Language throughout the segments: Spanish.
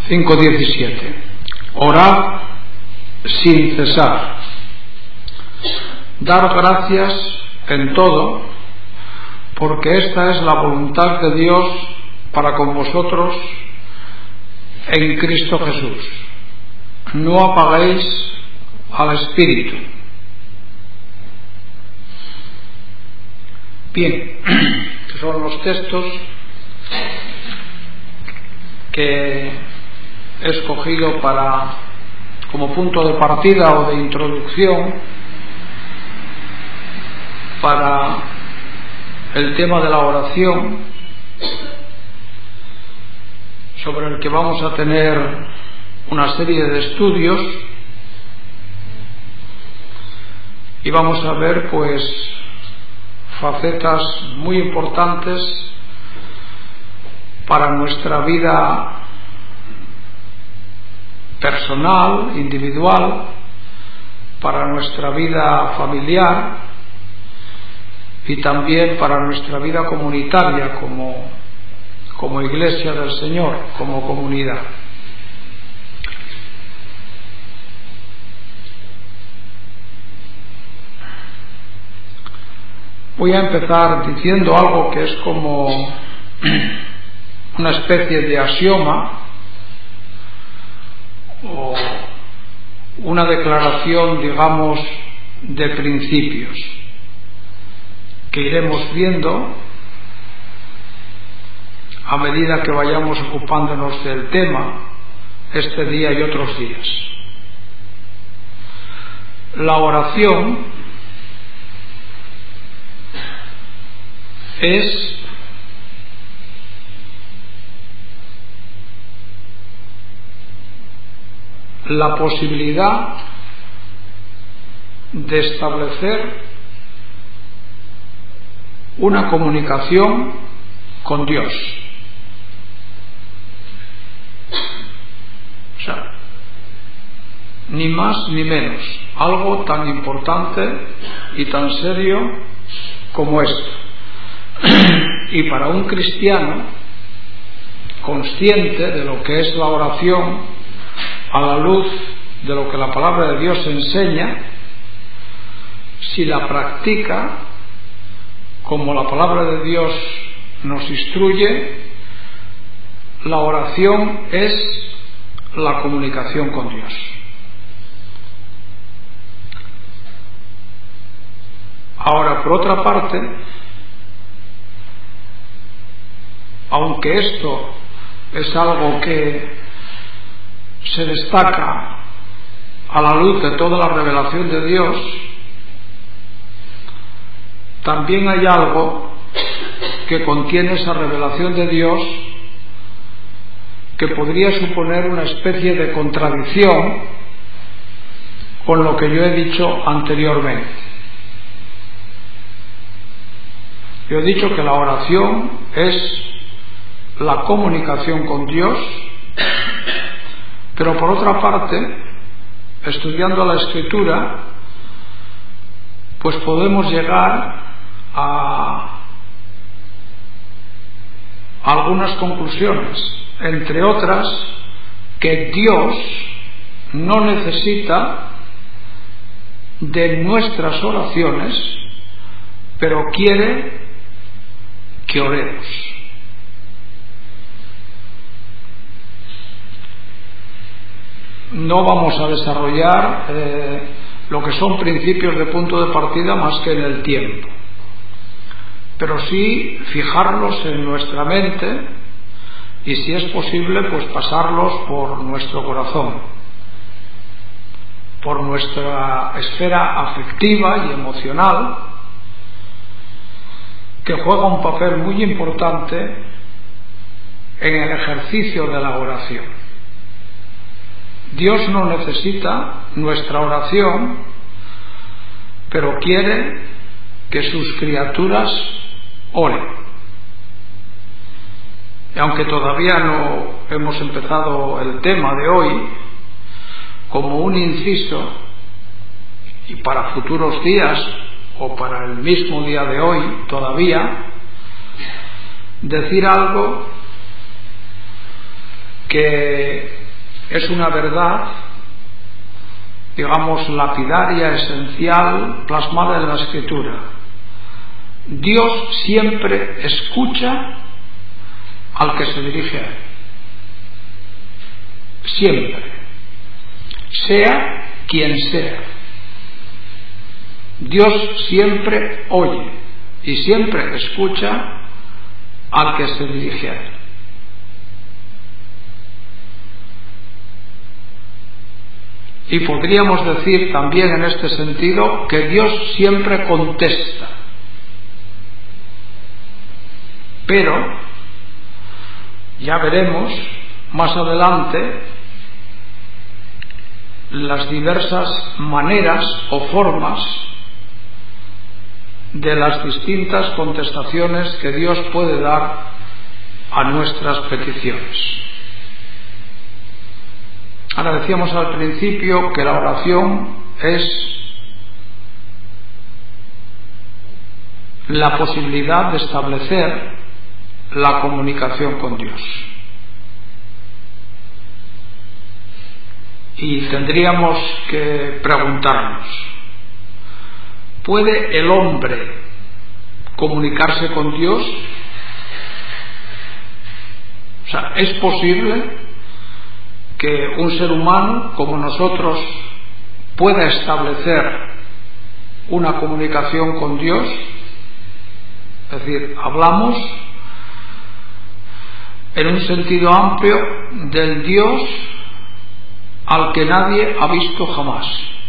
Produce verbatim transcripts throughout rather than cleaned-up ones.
cinco diecisiete. Orad sin cesar. Dar gracias en todo, porque esta es la voluntad de Dios para con vosotros en Cristo Jesús. No apaguéis al Espíritu. Bien, son los textos que he escogido para, como punto de partida o de introducción para el tema de la oración, sobre el que vamos a tener una serie de estudios y vamos a ver pues facetas muy importantes para nuestra vida personal, individual, para nuestra vida familiar y también para nuestra vida comunitaria como, como Iglesia del Señor, como comunidad. Voy a empezar diciendo algo que es como una especie de axioma o una declaración, digamos, de principios que iremos viendo a medida que vayamos ocupándonos del tema este día y otros días. La oración es la posibilidad de establecer una comunicación con Dios. O sea, ni más ni menos, algo tan importante y tan serio como esto. Y para un cristiano consciente de lo que es la oración a la luz de lo que la palabra de Dios enseña, si la practica como la palabra de Dios nos instruye, la oración es la comunicación con Dios. Ahora, por otra parte, aunque esto es algo que se destaca a la luz de toda la revelación de Dios, también hay algo que contiene esa revelación de Dios que podría suponer una especie de contradicción con lo que yo he dicho anteriormente. Yo he dicho que la oración es la comunicación con Dios, pero por otra parte, estudiando la Escritura, pues podemos llegar a algunas conclusiones, entre otras, que Dios no necesita de nuestras oraciones, pero quiere que oremos. No vamos a desarrollar eh, lo que son principios de punto de partida más que en el tiempo, pero sí fijarlos en nuestra mente y, si es posible, pues pasarlos por nuestro corazón, por nuestra esfera afectiva y emocional, que juega un papel muy importante en el ejercicio de la oración. Dios no necesita nuestra oración, pero quiere que sus criaturas oren. Y aunque todavía no hemos empezado el tema de hoy, como un inciso, y para futuros días o para el mismo día de hoy todavía, decir algo que es una verdad, digamos, lapidaria, esencial, plasmada en la Escritura. Dios siempre escucha al que se dirige a Él. Siempre. Sea quien sea. Dios siempre oye y siempre escucha al que se dirige a Él. Y podríamos decir también en este sentido que Dios siempre contesta. Pero ya veremos más adelante las diversas maneras o formas de las distintas contestaciones que Dios puede dar a nuestras peticiones. Ahora, decíamos al principio que la oración es la posibilidad de establecer la comunicación con Dios. Y tendríamos que preguntarnos, ¿puede el hombre comunicarse con Dios? O sea, ¿es posible que un ser humano como nosotros pueda establecer una comunicación con Dios? Es decir, hablamos en un sentido amplio del Dios al que nadie ha visto jamás.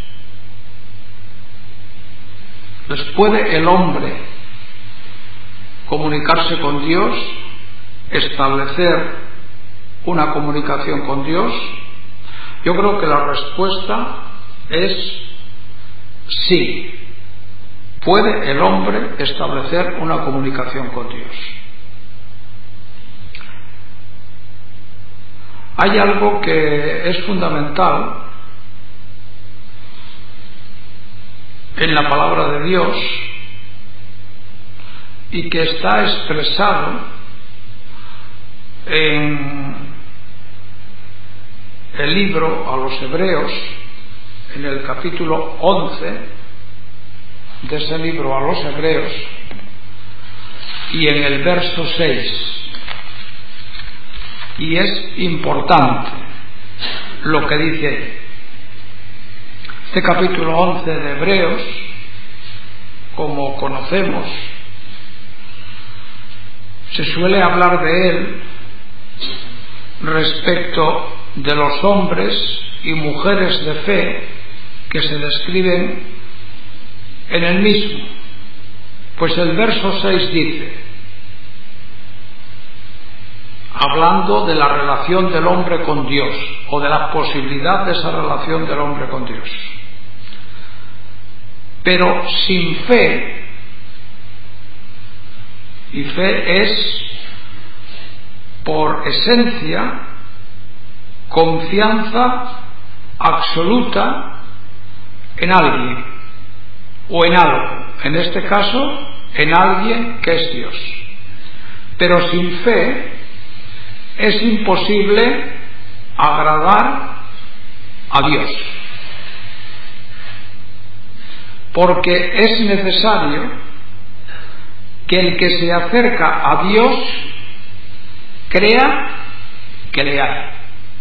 Pues, ¿puede el hombre comunicarse con Dios, establecer una comunicación con Dios? Yo creo que la respuesta es sí. Puede el hombre establecer una comunicación con Dios. Hay algo que es fundamental en la palabra de Dios y que está expresado en el libro a los Hebreos, en el capítulo once de ese libro a los Hebreos y en el verso seis. Y es importante lo que dice ahí. Este capítulo once de Hebreos, como conocemos, se suele hablar de él respecto de los hombres y mujeres de fe que se describen en el mismo. Pues el verso seis dice, hablando de la relación del hombre con Dios, o de la posibilidad de esa relación del hombre con Dios. Pero sin fe, y fe es, por esencia, confianza absoluta en alguien, o en algo, en este caso, en alguien que es Dios. Pero sin fe, es imposible agradar a Dios, porque es necesario que el que se acerca a Dios crea que le hay.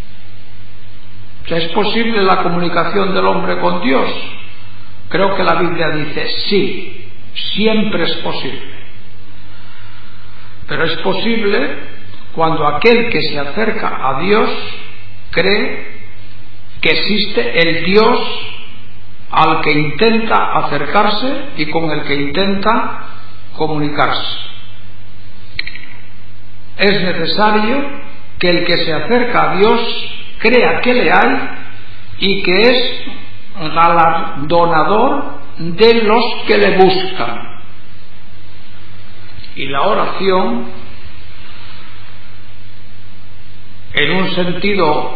O sea, ¿es posible la comunicación del hombre con Dios? Creo que la Biblia dice sí, siempre es posible. Pero es posible cuando aquel que se acerca a Dios cree que existe el Dios al que intenta acercarse y con el que intenta comunicarse. Es necesario que el que se acerca a Dios crea que le hay y que es galardonador de los que le buscan. Y la oración, en un sentido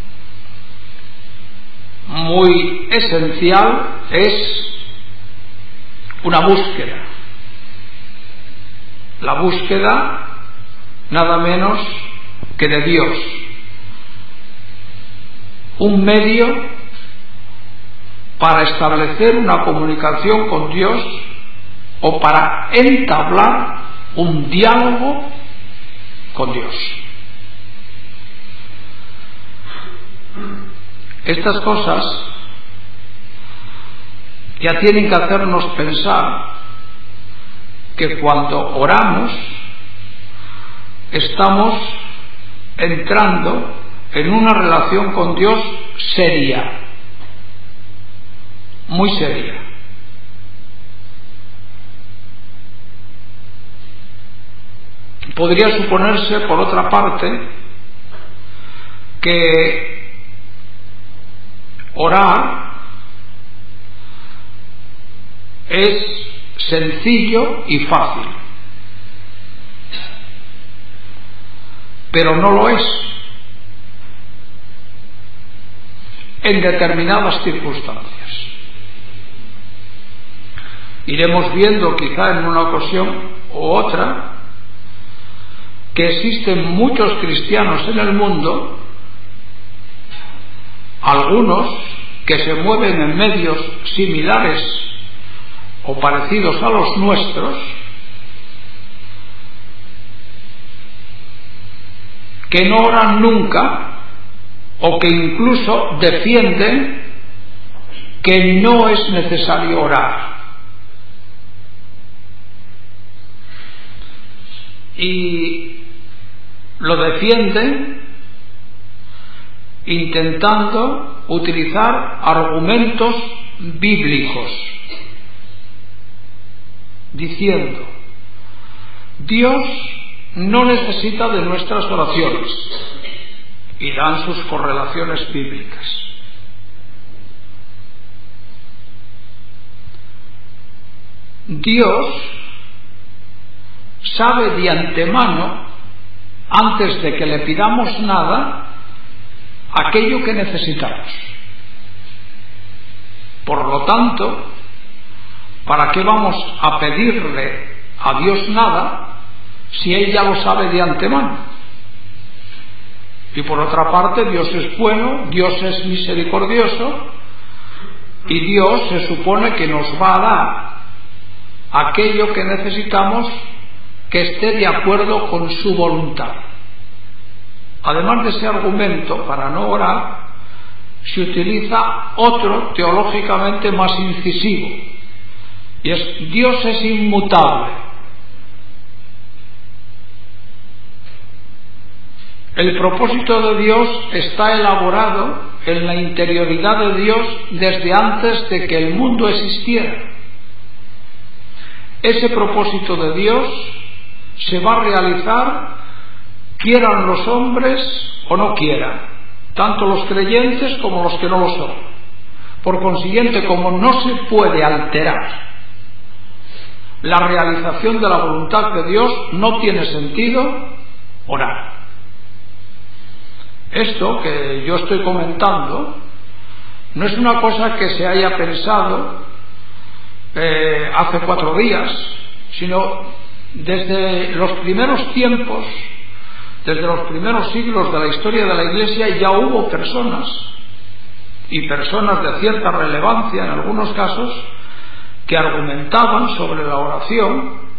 muy esencial, es una búsqueda. La búsqueda nada menos que de Dios. un medio para establecer una comunicación con Dios o para entablar un diálogo con Dios. Estas cosas ya tienen que hacernos pensar que cuando oramos estamos entrando en una relación con Dios seria, muy seria. Podría suponerse, por otra parte, que orar es sencillo y fácil, pero no lo es en determinadas circunstancias. Iremos viendo quizá en una ocasión u otra que existen muchos cristianos en el mundo, algunos que se mueven en medios similares o parecidos a los nuestros, que no oran nunca o que incluso defienden que no es necesario orar. Y lo defienden intentando utilizar argumentos bíblicos, diciendo: Dios no necesita de nuestras oraciones, y dan sus correlaciones bíblicas. Dios sabe de antemano, antes de que le pidamos nada, aquello que necesitamos. Por lo tanto, ¿para qué vamos a pedirle a Dios nada si Él ya lo sabe de antemano? Y por otra parte, Dios es bueno, Dios es misericordioso, y Dios se supone que nos va a dar aquello que necesitamos que esté de acuerdo con su voluntad. Además de ese argumento para no orar, se utiliza otro teológicamente más incisivo, y es: Dios es inmutable. El propósito de Dios está elaborado en la interioridad de Dios desde antes de que el mundo existiera. Ese propósito de Dios se va a realizar quieran los hombres o no quieran, tanto los creyentes como los que no lo son. Por consiguiente, como no se puede alterar la realización de la voluntad de Dios, no tiene sentido orar. Esto que yo estoy comentando no es una cosa que se haya pensado eh, hace cuatro días, sino desde los primeros tiempos, desde los primeros siglos de la historia de la Iglesia, ya hubo personas, y personas de cierta relevancia en algunos casos, que argumentaban sobre la oración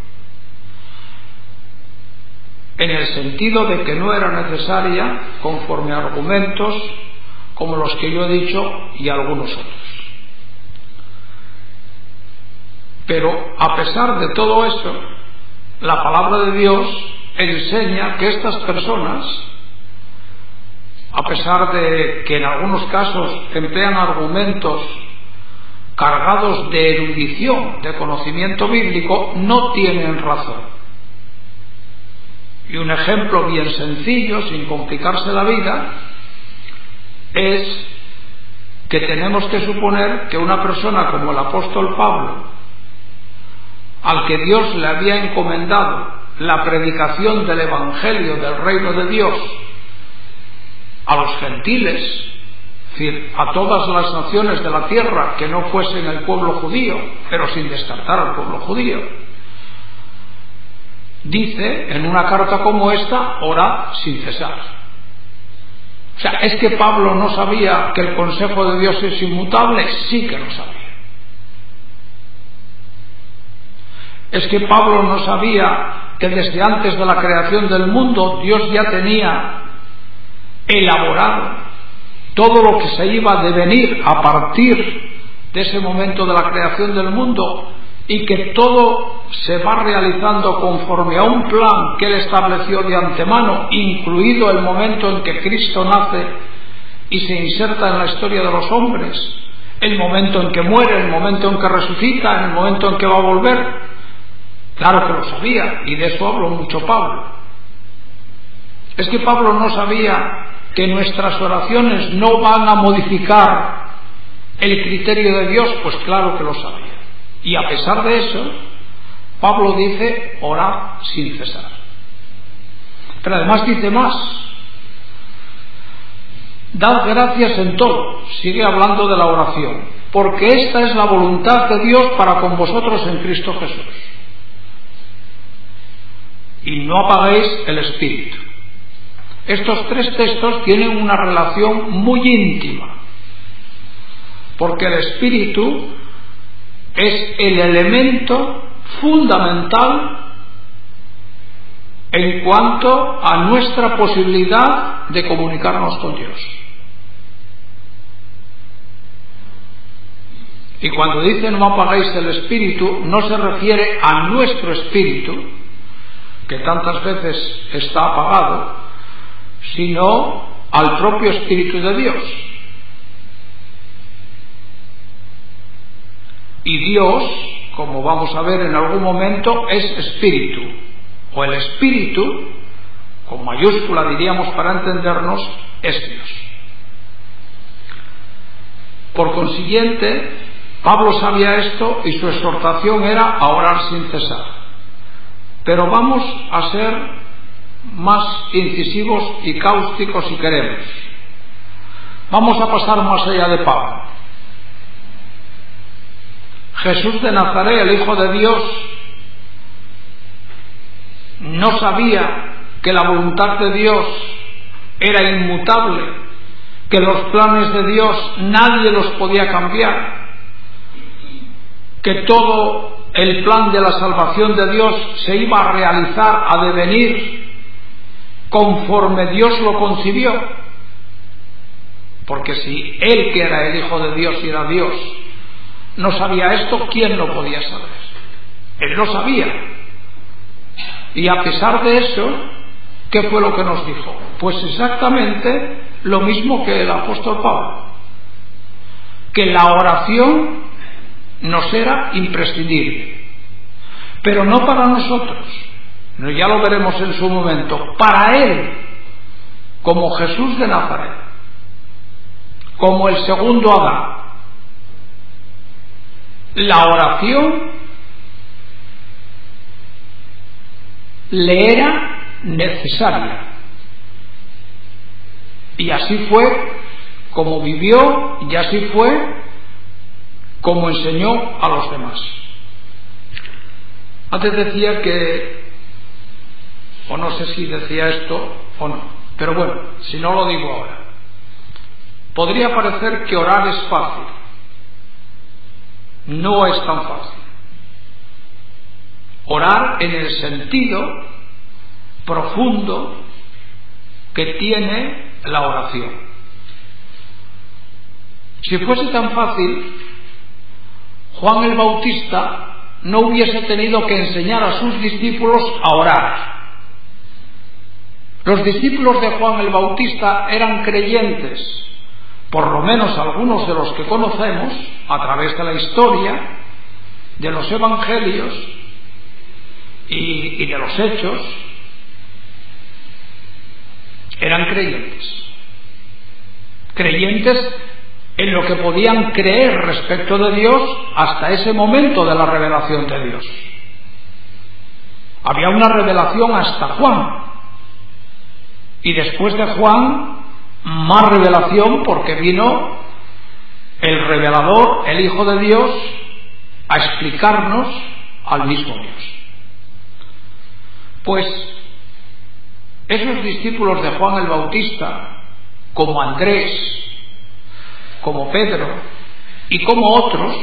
en el sentido de que no era necesaria, conforme a argumentos como los que yo he dicho y algunos otros. Pero a pesar de todo eso, la palabra de Dios enseña que estas personas, a pesar de que en algunos casos emplean argumentos cargados de erudición, de conocimiento bíblico, no tienen razón. Y un ejemplo bien sencillo, sin complicarse la vida, es que tenemos que suponer que una persona como el apóstol Pablo, al que Dios le había encomendado la predicación del Evangelio del reino de Dios a los gentiles, es decir, a todas las naciones de la tierra que no fuesen el pueblo judío, pero sin descartar al pueblo judío, dice en una carta como esta: orad sin cesar. O sea, ¿es que Pablo no sabía que el consejo de Dios es inmutable? Sí que lo sabía. ¿Es que Pablo no sabía que desde antes de la creación del mundo Dios ya tenía elaborado todo lo que se iba a devenir a partir de ese momento de la creación del mundo y que todo se va realizando conforme a un plan que él estableció de antemano, incluido el momento en que Cristo nace y se inserta en la historia de los hombres, el momento en que muere, el momento en que resucita, el momento en que va a volver? Claro que lo sabía, y de eso habló mucho Pablo. Es que Pablo no sabía que nuestras oraciones no van a modificar el criterio de Dios. Pues claro que lo sabía. Y a pesar de eso, Pablo dice: orad sin cesar. Pero además dice más: dad gracias en todo. Sigue hablando de la oración, porque esta es la voluntad de Dios para con vosotros en Cristo Jesús. Y no apaguéis el espíritu. Estos tres textos tienen una relación muy íntima, porque el espíritu es el elemento fundamental en cuanto a nuestra posibilidad de comunicarnos con Dios. Y cuando dice no apagáis el espíritu, no se refiere a nuestro espíritu, que tantas veces está apagado, sino al propio Espíritu de Dios. Y Dios, como vamos a ver en algún momento, es espíritu, o el espíritu, con mayúscula diríamos para entendernos, es Dios. Por consiguiente, Pablo sabía esto y su exhortación era a orar sin cesar. Pero vamos a ser más incisivos y cáusticos si queremos. Vamos a pasar más allá de Pablo. Jesús de Nazaret, el Hijo de Dios, no sabía que la voluntad de Dios era inmutable, que los planes de Dios nadie los podía cambiar, que todo el plan de la salvación de Dios se iba a realizar, a devenir conforme Dios lo concibió. Porque si él, que era el Hijo de Dios y era Dios, no sabía esto, ¿quién lo podía saber? Él lo sabía. Y a pesar de eso, ¿qué fue lo que nos dijo? Pues exactamente lo mismo que el apóstol Pablo, que la oración nos era imprescindible, pero no para nosotros, no, ya lo veremos en su momento, para él, como Jesús de Nazaret, como el segundo Adán. La oración le era necesaria, y así fue como vivió, y así fue como enseñó a los demás. Antes decía que, o no sé si decía esto o no, pero bueno, si no lo digo ahora. Podría parecer que orar es fácil. No es tan fácil. Orar en el sentido profundo que tiene la oración. Si fuese tan fácil, Juan el Bautista no hubiese tenido que enseñar a sus discípulos a orar. Los discípulos de Juan el Bautista eran creyentes, por lo menos algunos de los que conocemos a través de la historia, de los evangelios y, y de los hechos, eran creyentes. Creyentes en lo que podían creer respecto de Dios hasta ese momento de la revelación de Dios. Había una revelación hasta Juan, y después de Juan más revelación, porque vino el revelador, el Hijo de Dios, a explicarnos al mismo Dios. Pues esos discípulos de Juan el Bautista como Andrés, como Pedro y como otros,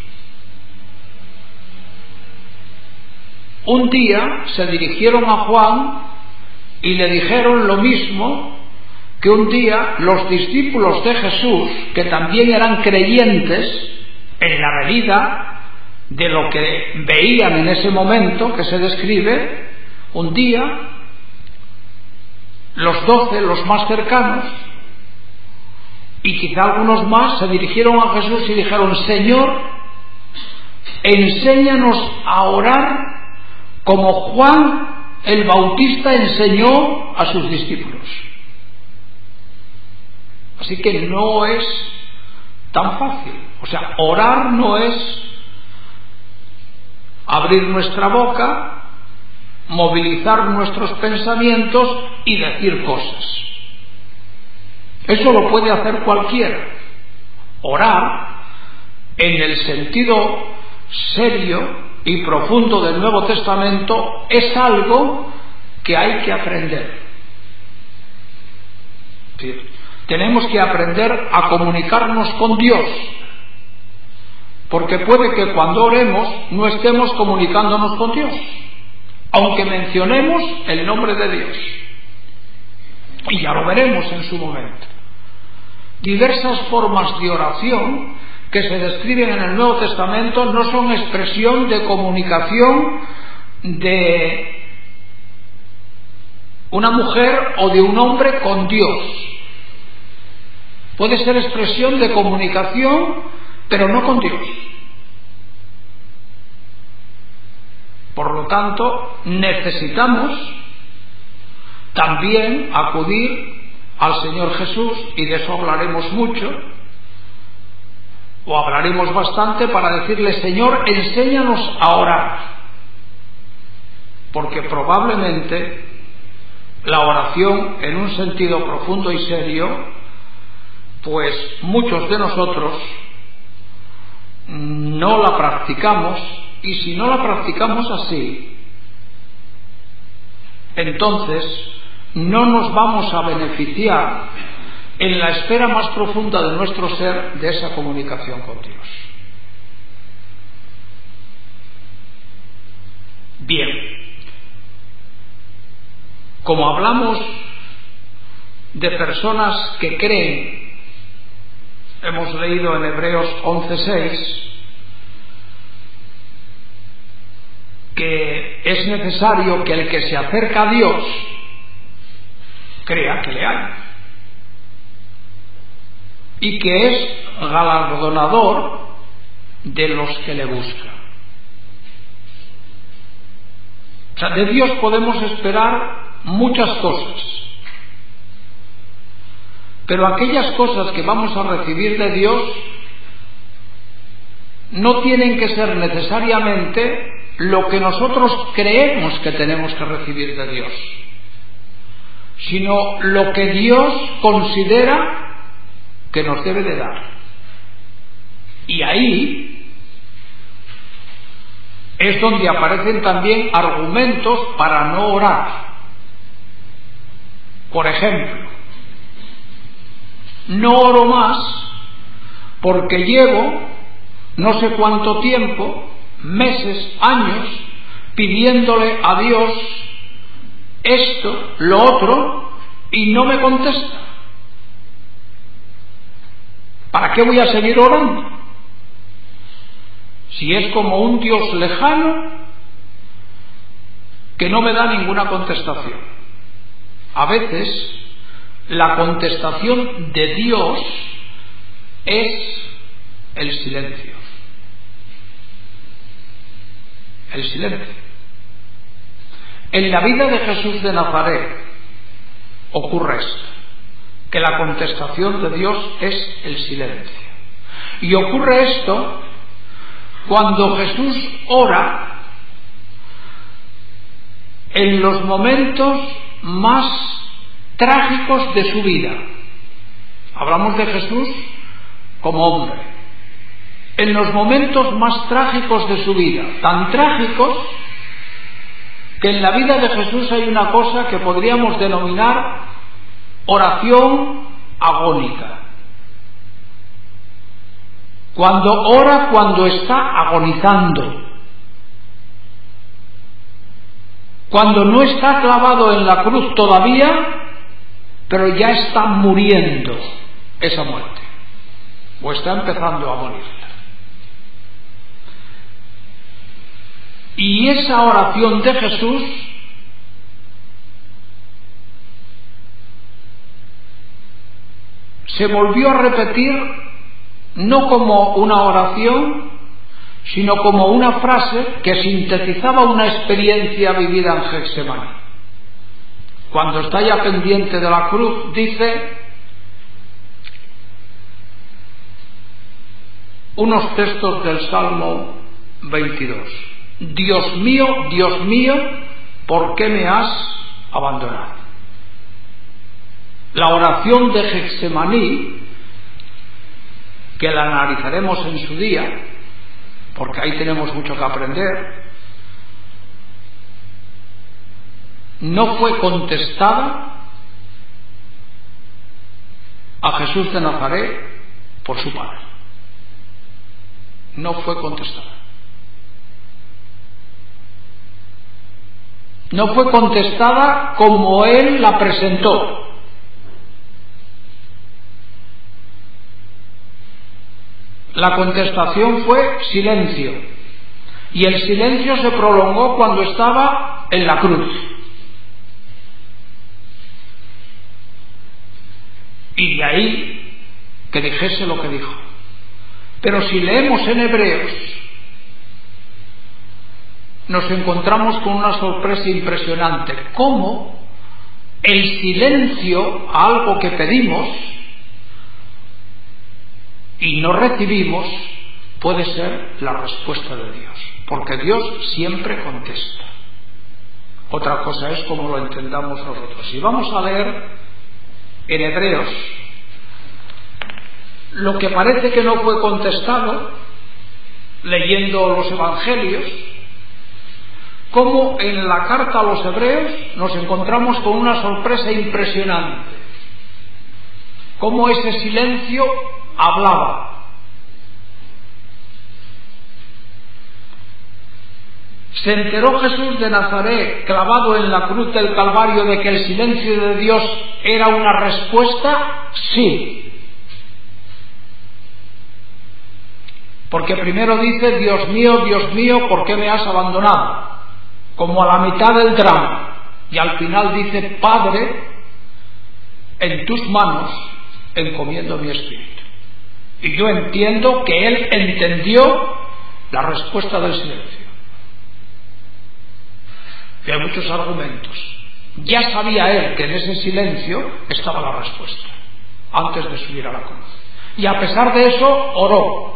un día se dirigieron a Juan y le dijeron lo mismo que un día los discípulos de Jesús, que también eran creyentes en la medida de lo que veían en ese momento que se describe, un día los doce, los más cercanos, y quizá algunos más, se dirigieron a Jesús y dijeron: Señor, enséñanos a orar como Juan el Bautista enseñó a sus discípulos. Así que no es tan fácil. O sea, orar no es abrir nuestra boca, movilizar nuestros pensamientos y decir cosas. Eso lo puede hacer cualquiera. Orar, en el sentido serio y profundo del Nuevo Testamento, es algo que hay que aprender. ¿Sí? Tenemos que aprender a comunicarnos con Dios, porque puede que cuando oremos no estemos comunicándonos con Dios, aunque mencionemos el nombre de Dios, y ya lo veremos en su momento. Diversas formas de oración que se describen en el Nuevo Testamento no son expresión de comunicación de una mujer o de un hombre con Dios. Puede ser expresión de comunicación, pero no con Dios. Por lo tanto, necesitamos también acudir al Señor Jesús, y de eso hablaremos mucho, o hablaremos bastante, para decirle: Señor, enséñanos a orar, porque probablemente la oración en un sentido profundo y serio, pues muchos de nosotros no la practicamos, y si no la practicamos así, entonces no nos vamos a beneficiar en la esfera más profunda de nuestro ser de esa comunicación con Dios. Bien, como hablamos de personas que creen, hemos leído en Hebreos once seis que es necesario que el que se acerca a Dios crea que le hay, y que es galardonador de los que le buscan. O sea, de Dios podemos esperar muchas cosas, pero aquellas cosas que vamos a recibir de Dios no tienen que ser necesariamente lo que nosotros creemos que tenemos que recibir de Dios, sino lo que Dios considera que nos debe de dar. Y ahí es donde aparecen también argumentos para no orar. Por ejemplo, no oro más porque llevo no sé cuánto tiempo, meses, años, pidiéndole a Dios esto, lo otro, y no me contesta. ¿Para qué voy a seguir orando? Si es como un Dios lejano que no me da ninguna contestación. A veces la contestación de Dios es el silencio. El silencio. En la vida de Jesús de Nazaret ocurre esto, que la contestación de Dios es el silencio. Y ocurre esto cuando Jesús ora en los momentos más trágicos de su vida. Hablamos de Jesús como hombre. En los momentos más trágicos de su vida, tan trágicos que en la vida de Jesús hay una cosa que podríamos denominar oración agónica. Cuando ora cuando está agonizando. Cuando no está clavado en la cruz todavía, pero ya está muriendo esa muerte. O está empezando a morir. Y esa oración de Jesús se volvió a repetir no como una oración, sino como una frase que sintetizaba una experiencia vivida en Getsemaní. Cuando está ya pendiente de la cruz, dice unos textos del Salmo veintidós. Dios mío, Dios mío, ¿por qué me has abandonado? La oración de Getsemaní, que la analizaremos en su día, porque ahí tenemos mucho que aprender, no fue contestada a Jesús de Nazaret por su padre. No fue contestada. No fue contestada como él la presentó. La contestación fue silencio. Y el silencio se prolongó cuando estaba en la cruz. Y de ahí que dijese lo que dijo. Pero si leemos en Hebreos, nos encontramos con una sorpresa impresionante. Cómo el silencio a algo que pedimos y no recibimos puede ser la respuesta de Dios, porque Dios siempre contesta. Otra cosa es cómo lo entendamos nosotros. Y vamos a leer en Hebreos lo que parece que no fue contestado, leyendo los evangelios, como en la carta a los Hebreos nos encontramos con una sorpresa impresionante. Cómo ese silencio hablaba. ¿Se enteró Jesús de Nazaret, clavado en la cruz del Calvario, de que el silencio de Dios era una respuesta? Sí. Porque primero dice, Dios mío, Dios mío, ¿por qué me has abandonado? Como a la mitad del drama. Y al final dice, Padre, en tus manos encomiendo mi espíritu. Y yo entiendo que él entendió la respuesta del silencio. Y hay muchos argumentos. Ya sabía él que en ese silencio estaba la respuesta, antes de subir a la cruz. Y a pesar de eso, oró.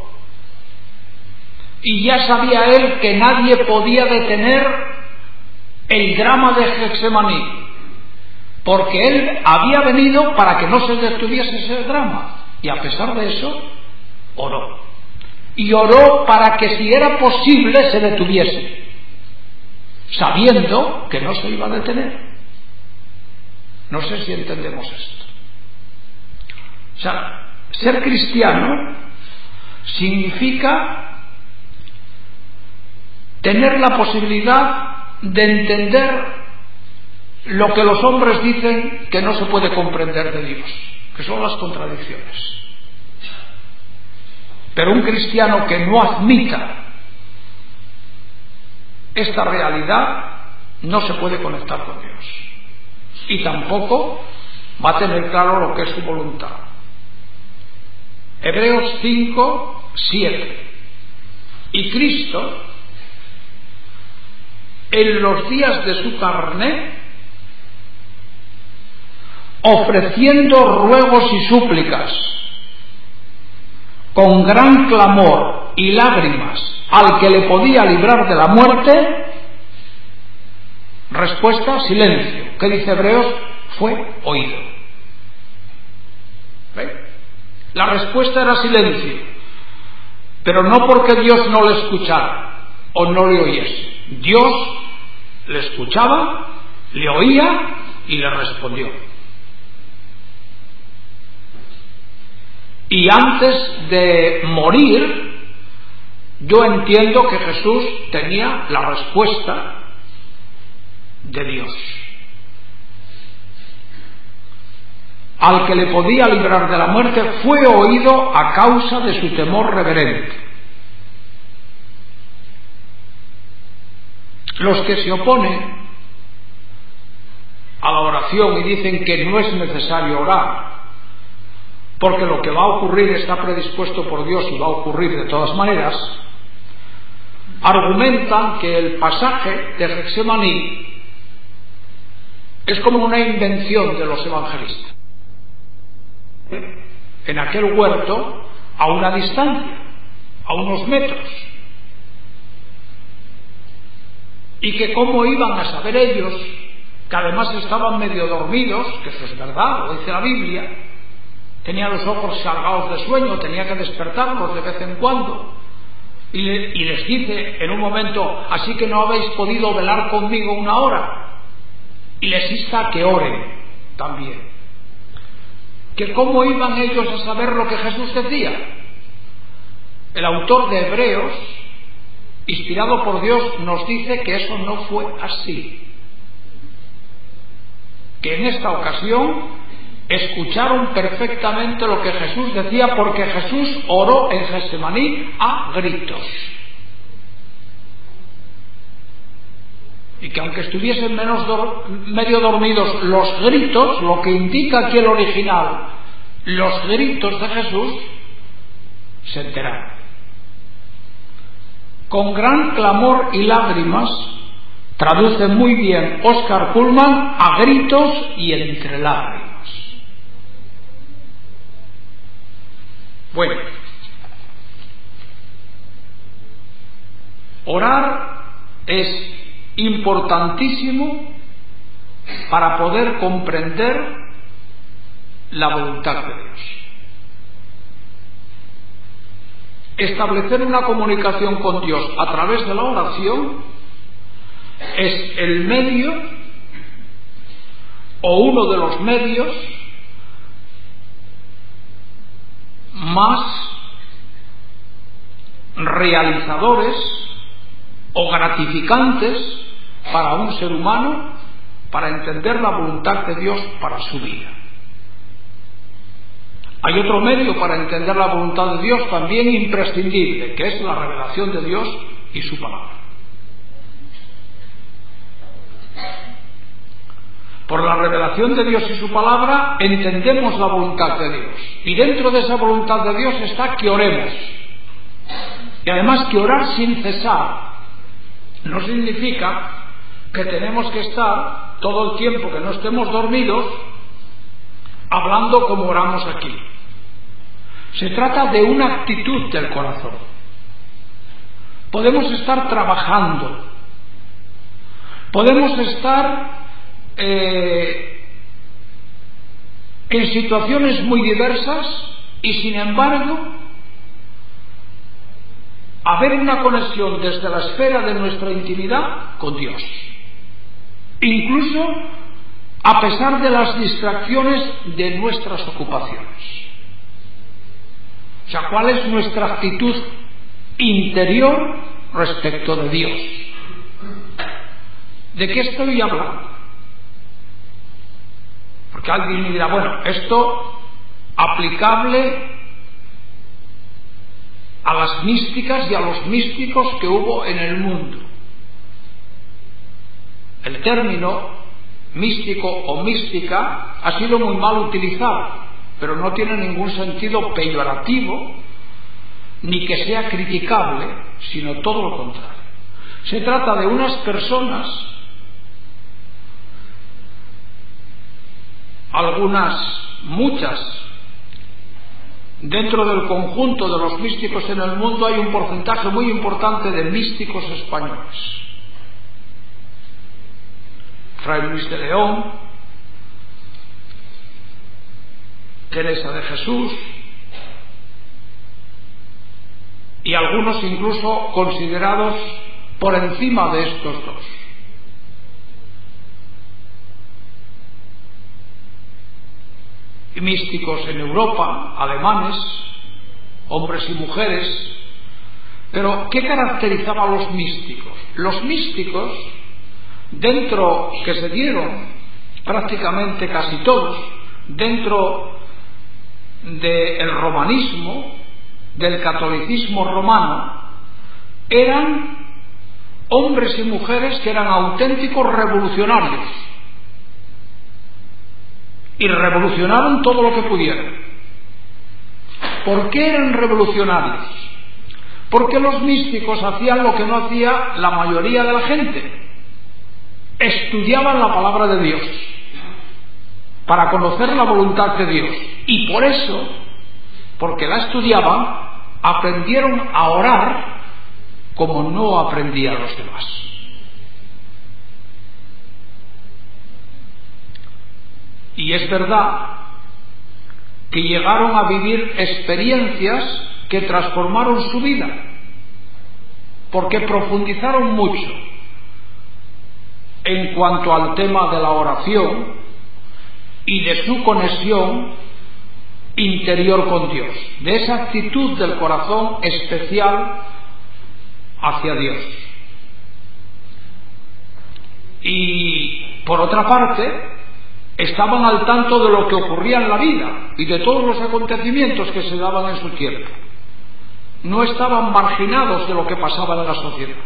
Y ya sabía él que nadie podía detener el drama de Getsemaní, porque él había venido para que no se detuviese ese drama. Y a pesar de eso, oró. Y oró para que, si era posible, se detuviese, sabiendo que no se iba a detener. No sé si entendemos esto. O sea, ser cristiano significa tener la posibilidad de entender lo que los hombres dicen que no se puede comprender de Dios, que son las contradicciones. Pero un cristiano que no admita esta realidad no se puede conectar con Dios, y tampoco va a tener claro lo que es su voluntad. Hebreos cinco, siete. Y Cristo, en los días de su carne, ofreciendo ruegos y súplicas con gran clamor y lágrimas al que le podía librar de la muerte, respuesta, silencio. ¿Qué dice Hebreos? Fue oído. ¿Ve? La respuesta era silencio, pero no porque Dios no le escuchara o no le oyese. Dios le escuchaba, le oía y le respondió. Y antes de morir, yo entiendo que Jesús tenía la respuesta de Dios. Al que le podía librar de la muerte fue oído a causa de su temor reverente. Los que se oponen a la oración y dicen que no es necesario orar, porque lo que va a ocurrir está predispuesto por Dios y va a ocurrir de todas maneras, argumentan que el pasaje de Getsemaní es como una invención de los evangelistas. En aquel huerto, a una distancia, a unos metros, y que cómo iban a saber ellos, que además estaban medio dormidos, que eso es verdad, lo dice la Biblia, tenían los ojos cargados de sueño, tenía que despertarlos de vez en cuando, y, le, y les dice en un momento, así que no habéis podido velar conmigo una hora, y les insta a que oren también. Que cómo iban ellos a saber lo que Jesús decía. El autor de Hebreos, inspirado por Dios, nos dice que eso no fue así, que en esta ocasión escucharon perfectamente lo que Jesús decía, porque Jesús oró en Getsemaní a gritos, y que aunque estuviesen menos dor- medio dormidos, los gritos, lo que indica aquí el original, los gritos de Jesús, se enteraron. Con gran clamor y lágrimas, traduce muy bien Oscar Cullmann, a gritos y entre lágrimas. Bueno, orar es importantísimo para poder comprender la voluntad de Dios. Establecer una comunicación con Dios a través de la oración es el medio o uno de los medios más realizadores o gratificantes para un ser humano para entender la voluntad de Dios para su vida. Hay otro medio para entender la voluntad de Dios también imprescindible, que es la revelación de Dios y su palabra. Por la revelación de Dios y su palabra entendemos la voluntad de Dios, y dentro de esa voluntad de Dios está que oremos, y además que orar sin cesar no significa que tenemos que estar todo el tiempo que no estemos dormidos hablando como oramos aquí. Se trata de una actitud del corazón. Podemos estar trabajando, podemos estar eh, en situaciones muy diversas y sin embargo haber una conexión desde la esfera de nuestra intimidad con Dios, incluso a pesar de las distracciones de nuestras ocupaciones. O sea, ¿cuál es nuestra actitud interior respecto de Dios? ¿De qué estoy hablando? Porque alguien me dirá, bueno, esto aplicable a las místicas y a los místicos que hubo en el mundo. El término místico o mística ha sido muy mal utilizado, pero no tiene ningún sentido peyorativo ni que sea criticable, sino todo lo contrario. Se trata de unas personas, algunas, muchas, dentro del conjunto de los místicos en el mundo hay un porcentaje muy importante de místicos españoles. Fray Luis de León, Teresa de Jesús y algunos incluso considerados por encima de estos dos. místicos en Europa, alemanes, hombres y mujeres. Pero ¿qué caracterizaba a los místicos? Los místicos, dentro que se dieron prácticamente casi todos, dentro del romanismo, del catolicismo romano, eran hombres y mujeres que eran auténticos revolucionarios y revolucionaron todo lo que pudieron. ¿Por qué eran revolucionarios? Porque los místicos hacían lo que no hacía la mayoría de la gente: estudiaban la palabra de Dios para conocer la voluntad de Dios, y por eso, porque la estudiaban, aprendieron a orar como no aprendían los demás. Y es verdad que llegaron a vivir experiencias que transformaron su vida, porque profundizaron mucho en cuanto al tema de la oración y de su conexión interior con Dios, de esa actitud del corazón especial hacia Dios. Y por otra parte, estaban al tanto de lo que ocurría en la vida y de todos los acontecimientos que se daban en su tierra. No estaban marginados de lo que pasaba en la sociedad.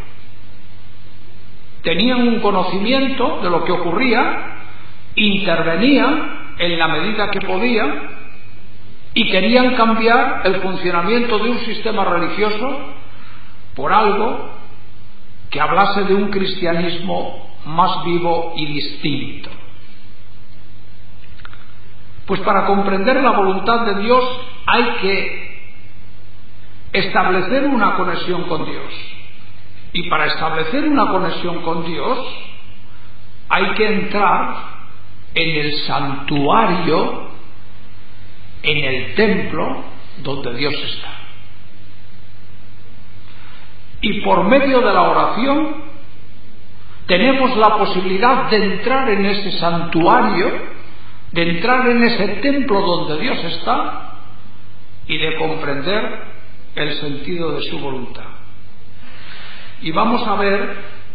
Tenían un conocimiento de lo que ocurría, intervenían en la medida que podían y querían cambiar el funcionamiento de un sistema religioso por algo que hablase de un cristianismo más vivo y distinto. Pues para comprender la voluntad de Dios hay que establecer una conexión con Dios. Y para establecer una conexión con Dios hay que entrar en el santuario, en el templo donde Dios está. Y por medio de la oración tenemos la posibilidad de entrar en ese santuario, de entrar en ese templo donde Dios está y de comprender el sentido de su voluntad. Y vamos a ver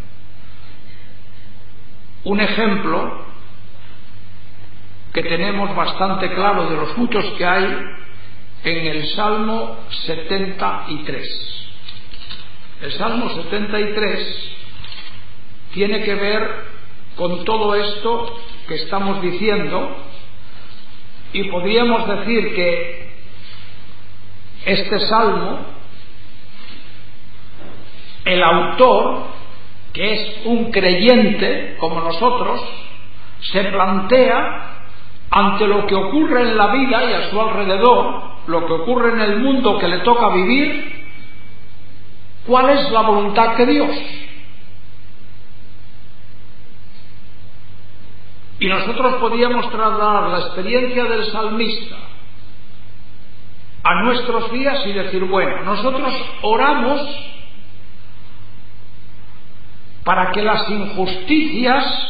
un ejemplo que tenemos bastante claro de los muchos que hay en el Salmo setenta y tres. El Salmo setenta y tres tiene que ver con todo esto que estamos diciendo, y podríamos decir que este salmo, el autor, que es un creyente como nosotros, se plantea ante lo que ocurre en la vida y a su alrededor, lo que ocurre en el mundo que le toca vivir, ¿cuál es la voluntad de Dios? Y nosotros podíamos trasladar la experiencia del salmista a nuestros días y decir, bueno, nosotros oramos para que las injusticias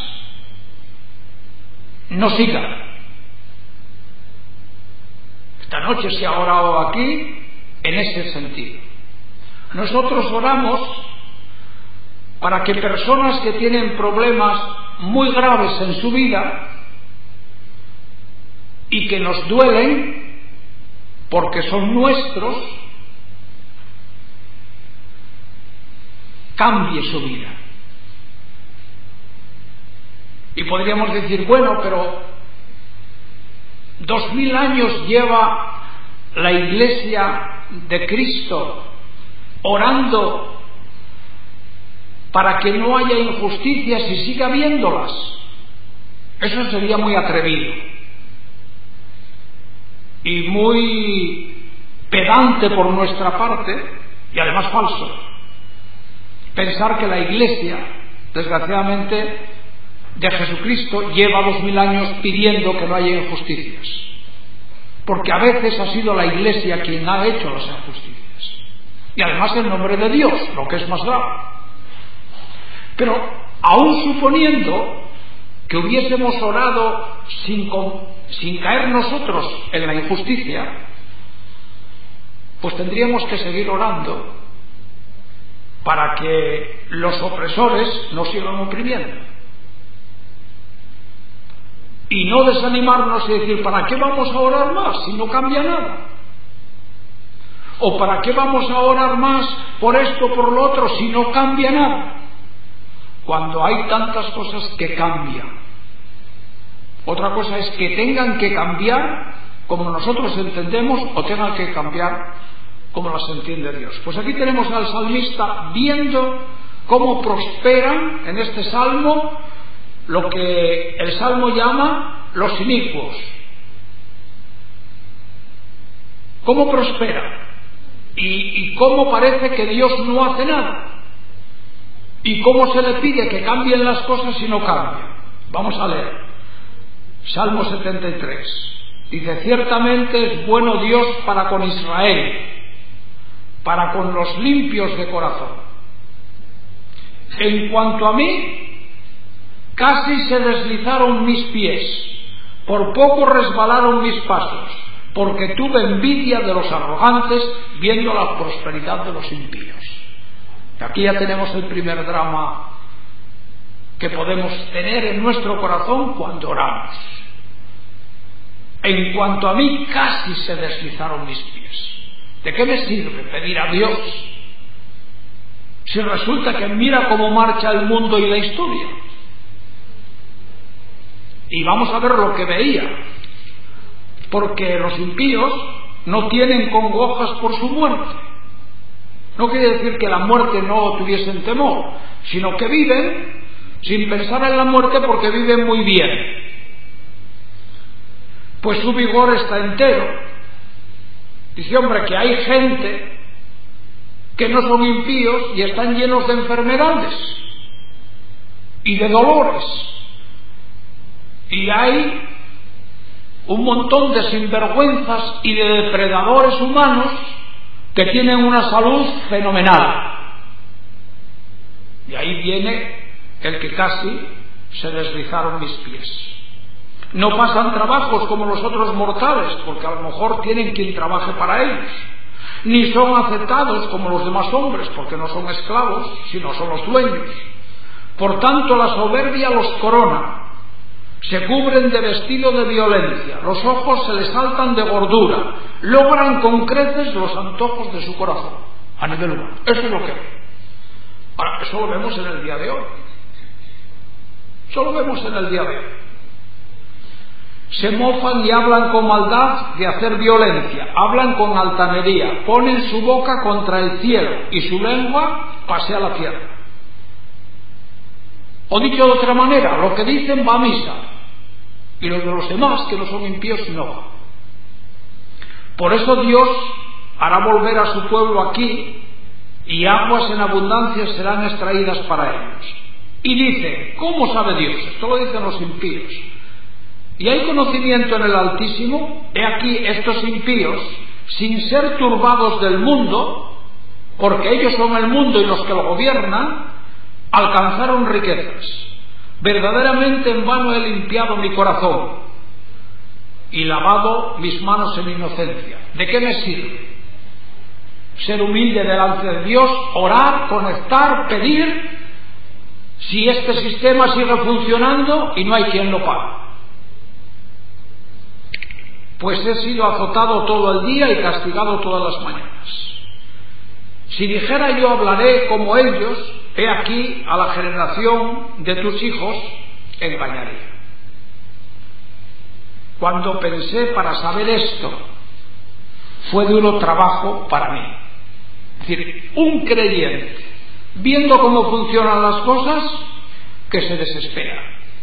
no sigan. Esta noche se ha orado aquí en ese sentido. Nosotros oramos para que personas que tienen problemas muy graves en su vida y que nos duelen porque son nuestros, cambie su vida. Y podríamos decir, bueno, pero dos mil años lleva la Iglesia de Cristo orando para que no haya injusticias y siga habiéndolas. Eso sería muy atrevido y muy pedante por nuestra parte, y además falso, pensar que la Iglesia, desgraciadamente, de Jesucristo lleva dos mil años pidiendo que no haya injusticias, porque a veces ha sido la Iglesia quien ha hecho las injusticias, y además en nombre de Dios, lo que es más grave. Pero aún suponiendo que hubiésemos orado sin, sin caer nosotros en la injusticia, pues tendríamos que seguir orando para que los opresores no sigan oprimiendo. Y no desanimarnos y decir, ¿para qué vamos a orar más si no cambia nada? ¿O para qué vamos a orar más por esto o por lo otro si no cambia nada? Cuando hay tantas cosas que cambian. Otra cosa es que tengan que cambiar como nosotros entendemos o tengan que cambiar como las entiende Dios. Pues aquí tenemos al salmista viendo cómo prosperan en este salmo lo que el salmo llama los inicuos. ¿Cómo prosperan? Y, y cómo parece que Dios no hace nada. Y cómo se le pide que cambien las cosas y no cambian. Vamos a leer. Salmo setenta y tres. Dice, ciertamente es bueno Dios para con Israel, para con los limpios de corazón. En cuanto a mí, casi se deslizaron mis pies, por poco resbalaron mis pasos, porque tuve envidia de los arrogantes, viendo la prosperidad de los impíos. Aquí ya tenemos el primer drama que podemos tener en nuestro corazón cuando oramos. En cuanto a mí, casi se deslizaron mis pies. ¿De qué me sirve pedir a Dios si resulta que mira cómo marcha el mundo y la historia? Y vamos a ver lo que veía. Porque los impíos no tienen congojas por su muerte. No quiere decir que la muerte no tuviesen temor, sino que viven sin pensar en la muerte porque viven muy bien. Pues su vigor está entero. Dice, hombre, que hay gente que no son impíos y están llenos de enfermedades y de dolores. Y hay un montón de sinvergüenzas y de depredadores humanos que tienen una salud fenomenal. Y ahí viene el que casi se deslizaron mis pies. No pasan trabajos como los otros mortales, porque a lo mejor tienen quien trabaje para ellos. Ni son aceptados como los demás hombres, porque no son esclavos, sino son los dueños. Por tanto, la soberbia los corona. Se cubren de vestido de violencia, los ojos se les saltan de gordura, logran con creces los antojos de su corazón, a nivel humano. Eso es lo que ve. Ahora, eso lo vemos en el día de hoy. Eso lo vemos en el día de hoy. Se mofan y hablan con maldad de hacer violencia, hablan con altanería, ponen su boca contra el cielo y su lengua pasea la tierra. O dicho de otra manera, lo que dicen va a misa, y los de los demás, que no son impíos, no van. Por eso Dios hará volver a su pueblo aquí, y aguas en abundancia serán extraídas para ellos. Y dice, ¿cómo sabe Dios? Esto lo dicen los impíos. ¿Y hay conocimiento en el Altísimo? He aquí estos impíos, sin ser turbados del mundo, porque ellos son el mundo y los que lo gobiernan, alcanzaron riquezas. Verdaderamente en vano he limpiado mi corazón y lavado mis manos en inocencia. ¿De qué me sirve ser humilde delante de Dios, orar, conectar, pedir, si este sistema sigue funcionando y no hay quien lo pague? Pues he sido azotado todo el día y castigado todas las mañanas. Si dijera yo hablaré como ellos, he aquí a la generación de tus hijos engañaré. Cuando pensé para saber esto, fue duro trabajo para mí. Es decir, un creyente, viendo cómo funcionan las cosas, que se desespera.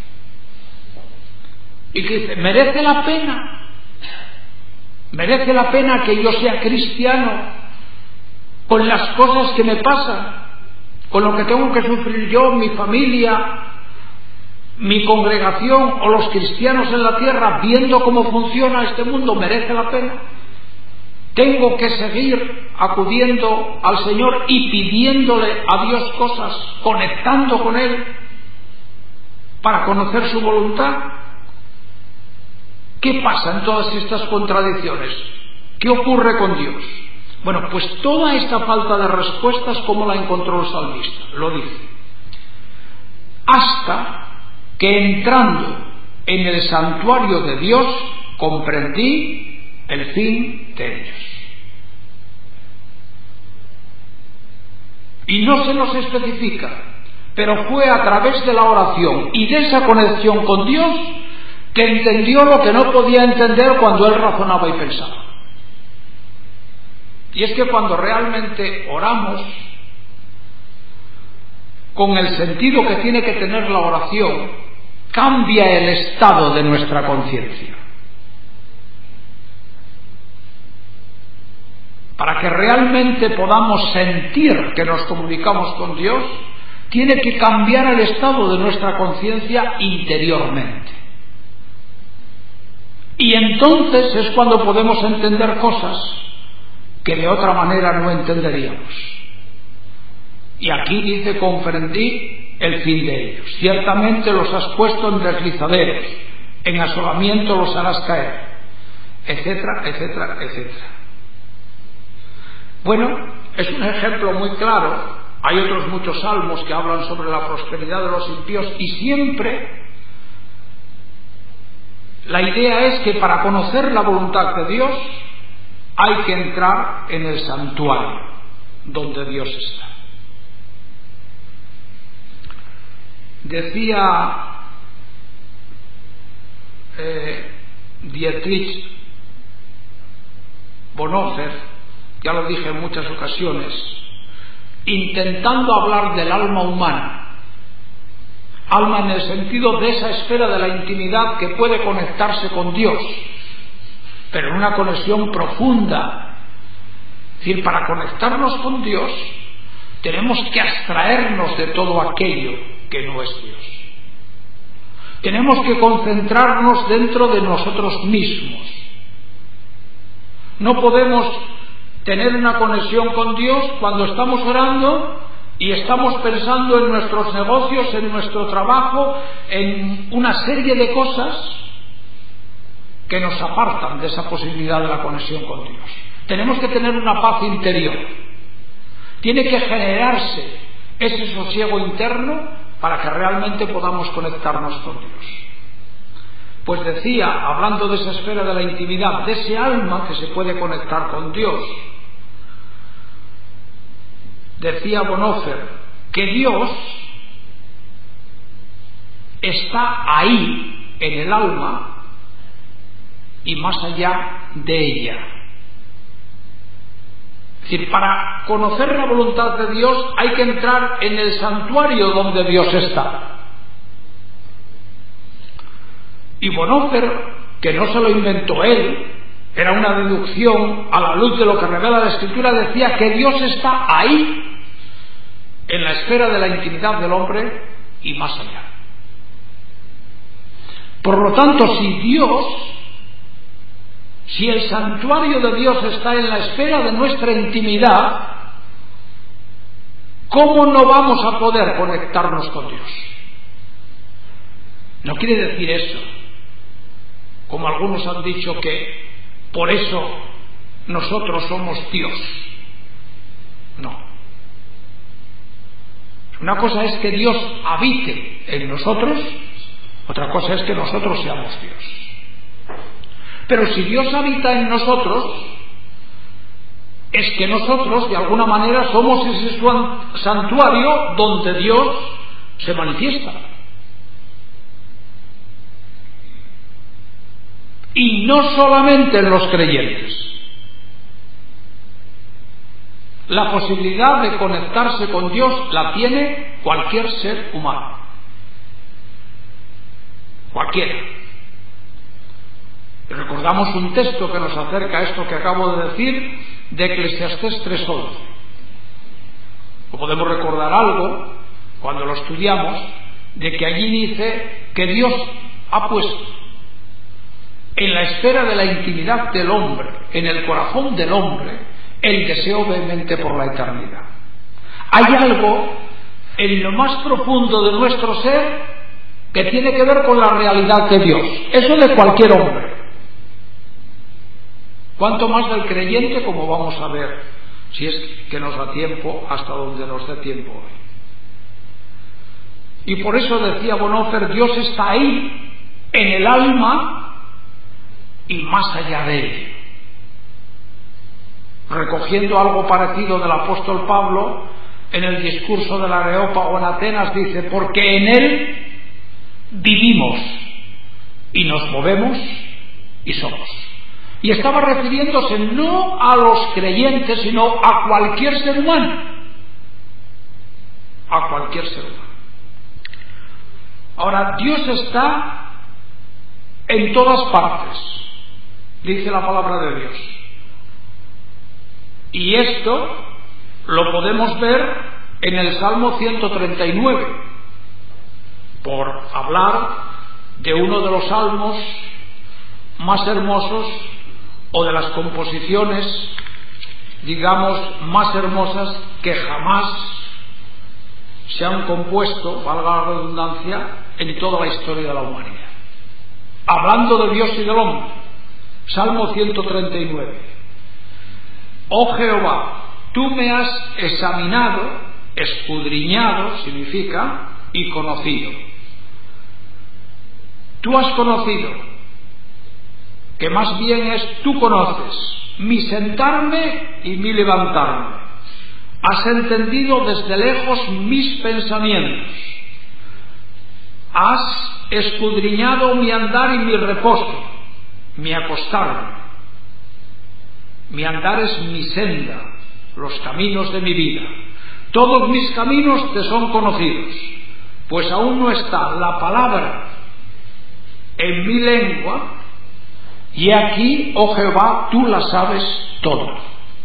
Y que dice, ¿merece la pena? ¿Merece la pena que yo sea cristiano con las cosas que me pasan? Con lo que tengo que sufrir yo, mi familia, mi congregación o los cristianos en la tierra, viendo cómo funciona este mundo, ¿merece la pena? Tengo que seguir acudiendo al Señor y pidiéndole a Dios cosas, conectando con Él para conocer su voluntad. ¿Qué pasa en todas estas contradicciones? ¿Qué ocurre con Dios? Bueno, pues toda esta falta de respuestas, ¿cómo la encontró el salmista? Lo dice: hasta que entrando en el santuario de Dios comprendí el fin de ellos. Y no se nos especifica, pero fue a través de la oración y de esa conexión con Dios que entendió lo que no podía entender cuando él razonaba y pensaba. Y es que cuando realmente oramos con el sentido que tiene que tener la oración, cambia el estado de nuestra conciencia. Para que realmente podamos sentir que nos comunicamos con Dios, tiene que cambiar el estado de nuestra conciencia interiormente. Y entonces es cuando podemos entender cosas que de otra manera no entenderíamos. Y aquí dice: comprendí el fin de ellos. Ciertamente los has puesto en deslizaderos, en asolamiento los harás caer, etcétera, etcétera, etcétera. Bueno, es un ejemplo muy claro. Hay otros muchos salmos que hablan sobre la prosperidad de los impíos, y siempre la idea es que para conocer la voluntad de Dios hay que entrar en el santuario donde Dios está. Decía eh, Dietrich Bonhoeffer, ya lo dije en muchas ocasiones, intentando hablar del alma humana, alma en el sentido de esa esfera de la intimidad que puede conectarse con Dios, pero en una conexión profunda. Es decir, para conectarnos con Dios tenemos que abstraernos de todo aquello que no es Dios. Tenemos que concentrarnos dentro de nosotros mismos. No podemos tener una conexión con Dios cuando estamos orando y estamos pensando en nuestros negocios, en nuestro trabajo, en una serie de cosas que nos apartan de esa posibilidad de la conexión con Dios. Tenemos que tener una paz interior. Tiene que generarse ese sosiego interno para que realmente podamos conectarnos con Dios. Pues decía, hablando de esa esfera de la intimidad, de ese alma que se puede conectar con Dios, decía Bonhoeffer que Dios está ahí en el alma y más allá de ella. Es decir, para conocer la voluntad de Dios hay que entrar en el santuario donde Dios está. Y Bonhoeffer, que no se lo inventó él, era una deducción a la luz de lo que revela la Escritura, decía que Dios está ahí, en la esfera de la intimidad del hombre y más allá. Por lo tanto, si Dios, si el santuario de Dios está en la esfera de nuestra intimidad, ¿cómo no vamos a poder conectarnos con Dios? No quiere decir eso, como algunos han dicho, que por eso nosotros somos Dios. No. Una cosa es que Dios habite en nosotros, otra cosa es que nosotros seamos Dios. Pero si Dios habita en nosotros, es que nosotros de alguna manera somos ese santuario donde Dios se manifiesta. Y no solamente en los creyentes. La posibilidad de conectarse con Dios la tiene cualquier ser humano. Cualquiera. Y recordamos un texto que nos acerca a esto que acabo de decir, de Eclesiastés tres once. O podemos recordar algo, cuando lo estudiamos, de que allí dice que Dios ha puesto en la esfera de la intimidad del hombre, en el corazón del hombre, el deseo vehemente por la eternidad. Hay algo en lo más profundo de nuestro ser que tiene que ver con la realidad de Dios. Eso de cualquier hombre. cuanto más del creyente, como vamos a ver, si es que nos da tiempo, hasta donde nos dé tiempo hoy. Y por eso decía Bonhoeffer, Dios está ahí, en el alma y más allá de él. Recogiendo algo parecido del apóstol Pablo, en el discurso del Areópago en Atenas dice, porque en él vivimos y nos movemos y somos. Y estaba refiriéndose no a los creyentes, sino a cualquier ser humano. A cualquier ser humano. Ahora, Dios está en todas partes, dice la palabra de Dios. Y esto lo podemos ver en el Salmo ciento treinta y nueve, por hablar de uno de los salmos más hermosos o de las composiciones, digamos, más hermosas que jamás se han compuesto, valga la redundancia, en toda la historia de la humanidad. Hablando de Dios y del hombre, Salmo ciento treinta y nueve. Oh Jehová, tú me has examinado, escudriñado, significa, y conocido. Tú has conocido, que más bien es tú conoces, mi sentarme y mi levantarme. Has entendido desde lejos mis pensamientos. Has escudriñado mi andar y mi reposo, mi acostarme. Mi andar es mi senda, los caminos de mi vida. Todos mis caminos te son conocidos, pues aún no está la palabra en mi lengua, y aquí, oh Jehová, tú la sabes todo.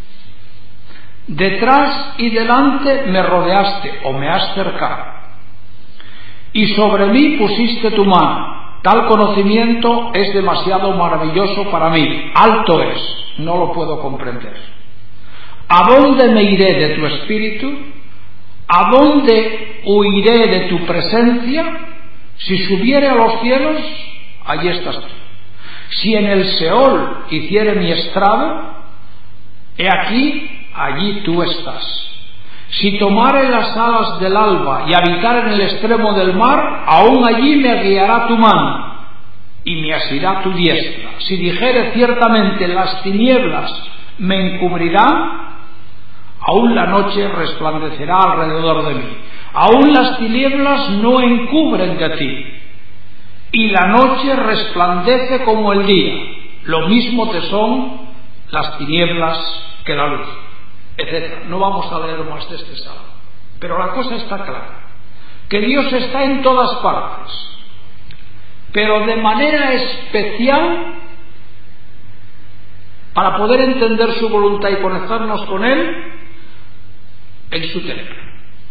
Detrás y delante me rodeaste o me has cercado, y sobre mí pusiste tu mano. Tal conocimiento es demasiado maravilloso para mí, alto es, no lo puedo comprender. ¿A dónde me iré de tu espíritu? ¿A dónde huiré de tu presencia? Si subiere a los cielos, allí estás tú. Si en el Seol hiciere mi estrado, he aquí, allí tú estás. Si tomare las alas del alba y habitar en el extremo del mar, aún allí me guiará tu mano y me asirá tu diestra. Si dijere ciertamente las tinieblas me encubrirán, aún la noche resplandecerá alrededor de mí. Aún las tinieblas no encubren de ti, y la noche resplandece como el día. Lo mismo te son las tinieblas que la luz, etcétera. No vamos a leer más de este salmo, pero la cosa está clara, que Dios está en todas partes, pero de manera especial, para poder entender su voluntad y conectarnos con Él, en su templo.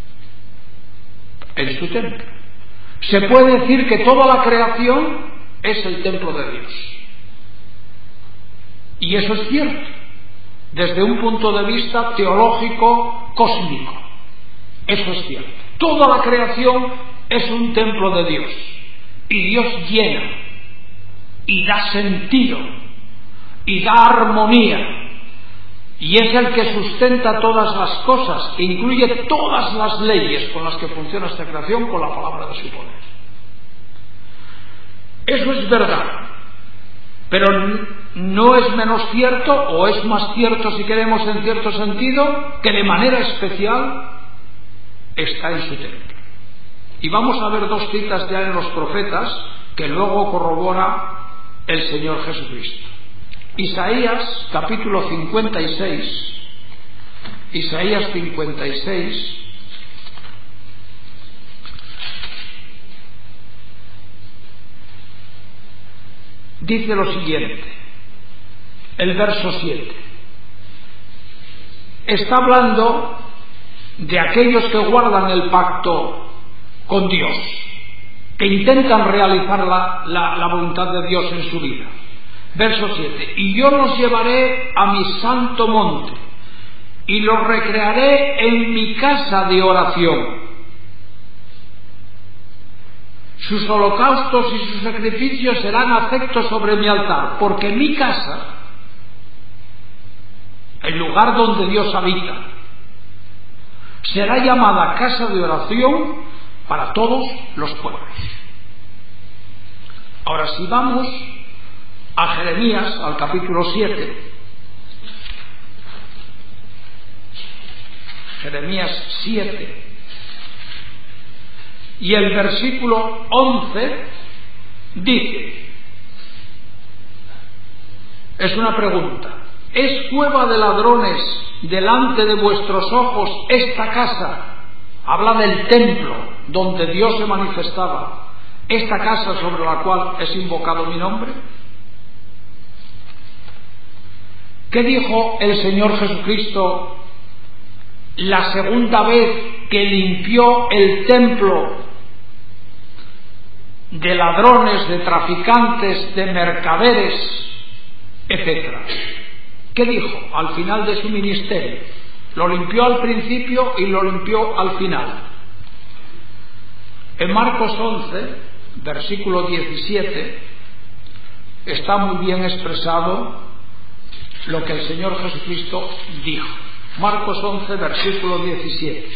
En su templo. Se puede decir que toda la creación es el templo de Dios. Y eso es cierto, desde un punto de vista teológico cósmico. Eso es cierto. Toda la creación es un templo de Dios. Y Dios llena, y da sentido, y da armonía, y es el que sustenta todas las cosas, que incluye todas las leyes con las que funciona esta creación, con la palabra de su poder. Eso es verdad, pero no es menos cierto, o es más cierto si queremos en cierto sentido, que de manera especial está en su templo. Y vamos a ver dos citas ya en los profetas que luego corrobora el Señor Jesucristo. Isaías capítulo cincuenta y seis, Isaías cincuenta y seis, dice lo siguiente, el verso siete. Está hablando de aquellos que guardan el pacto con Dios, que intentan realizar la, la, la voluntad de Dios en su vida. Verso siete. Y yo los llevaré a mi santo monte y los recrearé en mi casa de oración. Sus holocaustos y sus sacrificios serán afectos sobre mi altar, porque mi casa lugar donde Dios habita. Será llamada casa de oración para todos los pueblos. Ahora, si vamos a Jeremías, al capítulo siete, Jeremías siete, y el versículo once dice, es una pregunta: ¿es cueva de ladrones delante de vuestros ojos esta casa? Habla del templo donde Dios se manifestaba, esta casa sobre la cual es invocado mi nombre. ¿Qué dijo el Señor Jesucristo la segunda vez que limpió el templo de ladrones, de traficantes, de mercaderes, etcétera? ¿Qué dijo al final de su ministerio? Lo limpió al principio y lo limpió al final. En Marcos once, versículo diecisiete, está muy bien expresado lo que el Señor Jesucristo dijo. Marcos once, versículo diecisiete.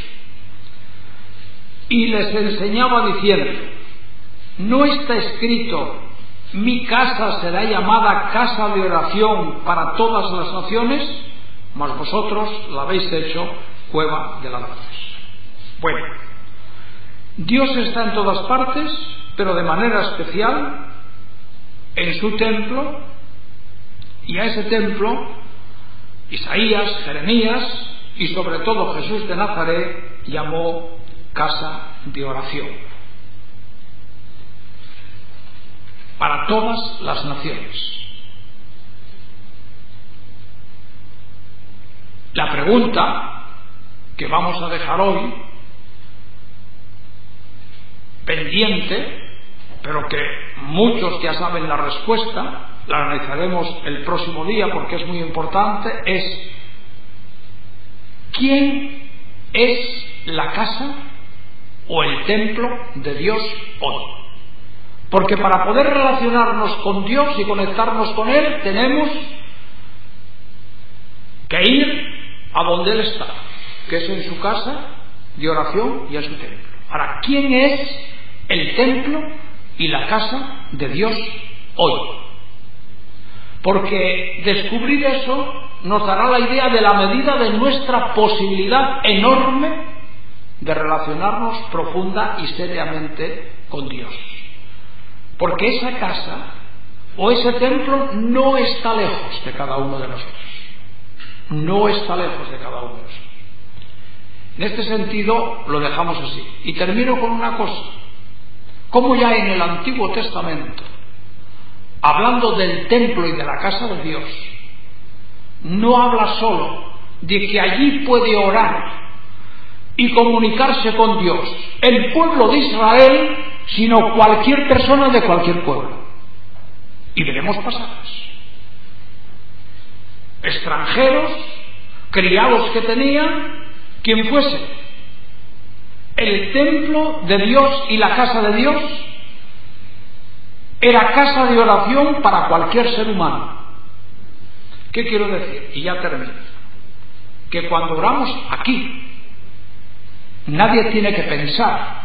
Y les enseñaba diciendo: ¿no está escrito: mi casa será llamada casa de oración para todas las naciones? Mas vosotros la habéis hecho cueva de ladrones. Bueno, Dios está en todas partes, pero de manera especial en su templo, y a ese templo Isaías, Jeremías y sobre todo Jesús de Nazaret llamó casa de oración para todas las naciones. La pregunta que vamos a dejar hoy pendiente, pero que muchos ya saben la respuesta, la analizaremos el próximo día porque es muy importante, es: ¿quién es la casa o el templo de Dios hoy? Porque para poder relacionarnos con Dios y conectarnos con Él tenemos que ir a donde Él está, que es en su casa de oración y en su templo. Ahora, ¿quién es el templo y la casa de Dios hoy? Porque descubrir eso nos dará la idea de la medida de nuestra posibilidad enorme de relacionarnos profunda y seriamente con Dios. Porque esa casa o ese templo no está lejos de cada uno de nosotros. No está lejos de cada uno de nosotros. En este sentido lo dejamos así. Y termino con una cosa. Como ya en el Antiguo Testamento, hablando del templo y de la casa de Dios, no habla solo de que allí puede orar y comunicarse con Dios el pueblo de Israel, sino cualquier persona de cualquier pueblo. Y veremos pasajes. Extranjeros, criados que tenían, quien fuese. El templo de Dios y la casa de Dios era casa de oración para cualquier ser humano. ¿Qué quiero decir? Y ya termino. Que cuando oramos aquí, nadie tiene que pensar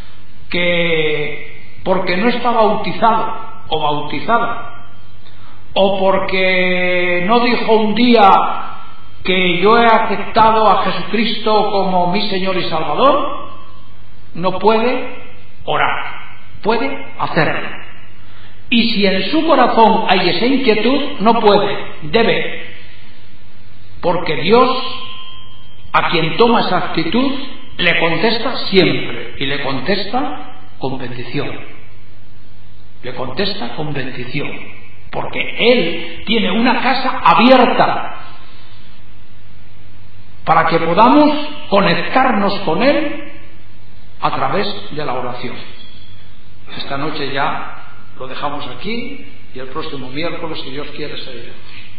que porque no está bautizado o bautizada, o porque no dijo un día que yo he aceptado a Jesucristo como mi Señor y Salvador, no puede orar. Puede hacerlo. Y si en su corazón hay esa inquietud, no puede, debe. Porque Dios, a quien toma esa actitud, le contesta siempre. Y le contesta con bendición. Le contesta con bendición. Porque Él tiene una casa abierta para que podamos conectarnos con Él a través de la oración. Esta noche ya lo dejamos aquí y el próximo miércoles, si Dios quiere, seguiremos.